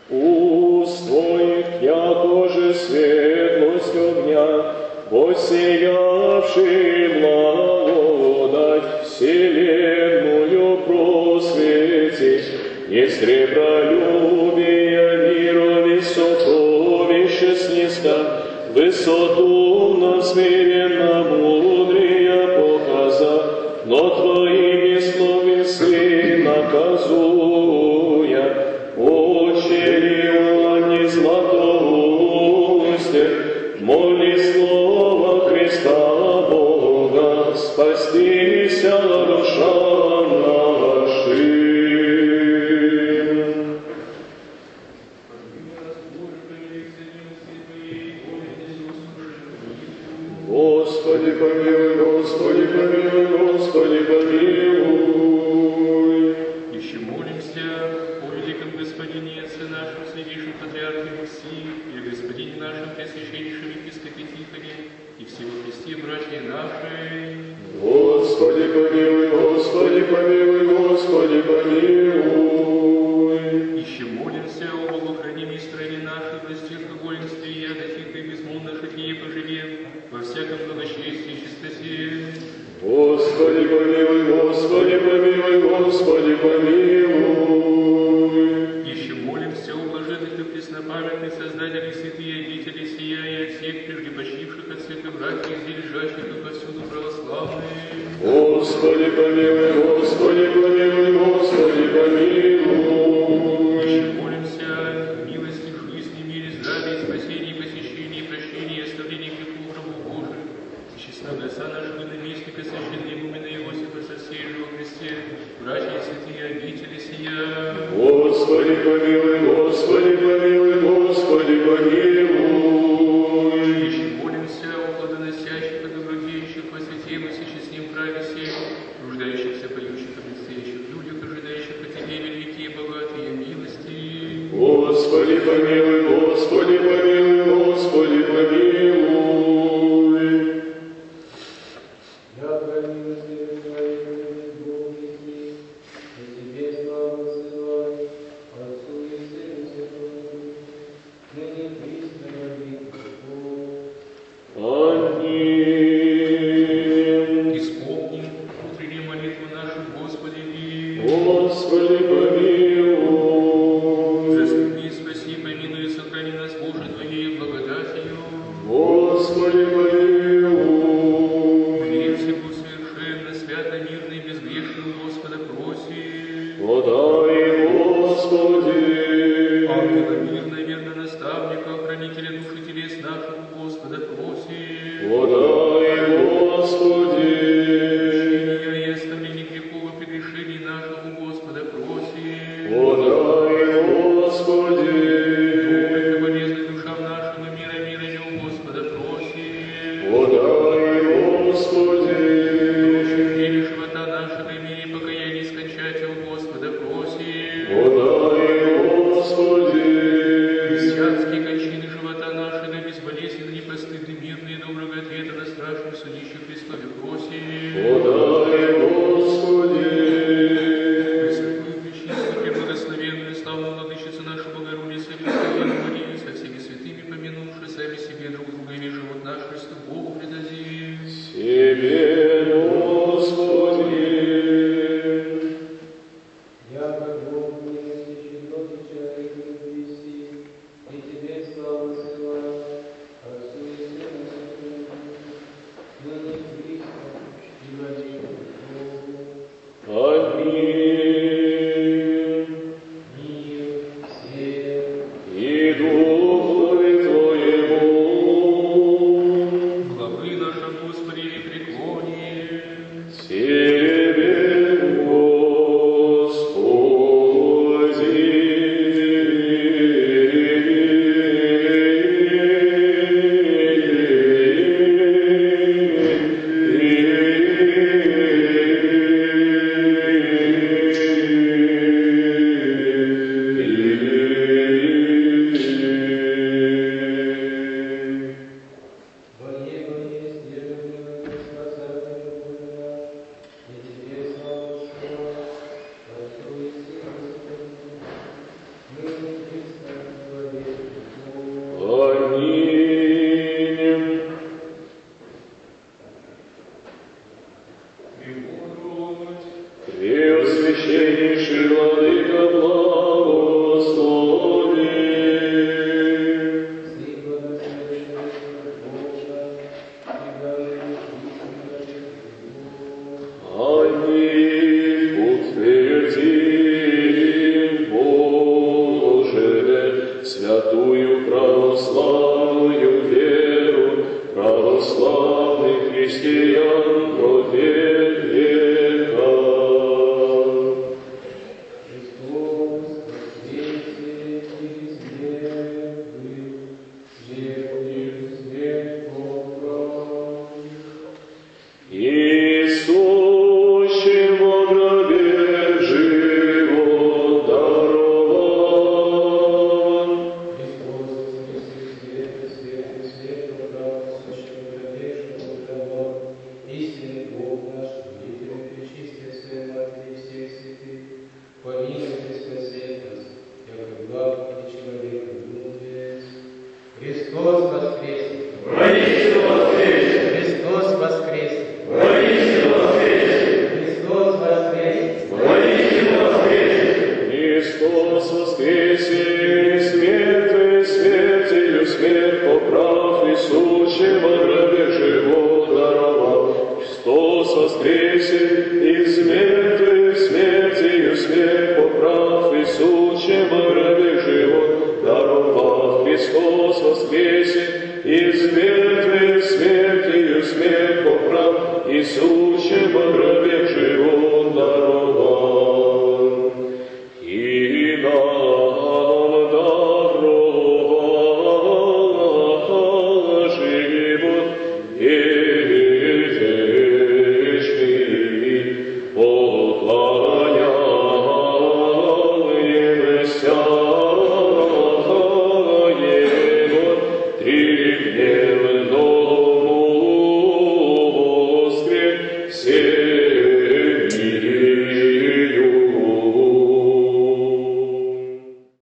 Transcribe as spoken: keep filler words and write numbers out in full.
Уст Твоих, якоже светлость огня, посиявший благодать, вселенную просветить, не сребролюбия мирови сокровище снизка, высоту нам смиренно мудрия показа, но Твоими словесы наказуя, очерила не златоусте, моли слова Христа Бога, спастися душа наша. Господи помилуй, Господи помилуй, Господи помилуй. Еще молимся о великом Господине Отце нашем, святейшем Патриархе Алексии, и о Господине нашем Пресвященнейшем Епископе Тихоне, и всего Христе, братья наши. Господи помилуй, Господи помилуй, Господи помилуй. Еще молимся о богохранимой стране нашей, власти алкоголемстве и яда тихо и безмолвно житие поживем, во всяком благочестии и чистоте. Господи помилуй, Господи помилуй, Господи помилуй. Еще молимся о блаженных и преснопамятных создателях святые обители сия и от всех прежде почивших отцов и братьев, здесь лежащих и повсюду православных. Господи помилуй, Господи помилуй, Господи помилуй. Еще молимся о милости в жизни, мире, здравии, спасении, посещении, прощении и оставлении грехов рабов Божьих. Честного Отца нашего наместника, священномудрого Иосифа, со всей же во Христе, братья и святые обители сия. Господи помилуй, Господи помилуй, Господи помилуй. Еще молимся о плодоносящих и добродеющих во святем и всечестном праве сей, нуждающихся, поющих и предстоящих людях, ожидающих от Тебе великие и богатые милости. Господи помилуй, Господи помилуй, Господи помилуй. Я промилости Твоей, Бог и Тебе славу взывай, Отцу и Сыну Святому, ныне присно во веки веков. Аминь. Исполним утреннюю молитву нашу, Господи, и Господи помилуй. заступи, спаси, помилуй и сохрани нас, Боже, Твоим православную веру, православных христиан во век века. Христос, воскресе из мертвых, жертвы смерть поправ. Иисущим во гробе живот дарован. Христос, воскресе света, света, света, правда, сущего гробешного того, истинный Бог наш, великий пречистый Сын Матери всех святых, помилуй и спаси нас, яко благ и человека любец. Христос воскресе!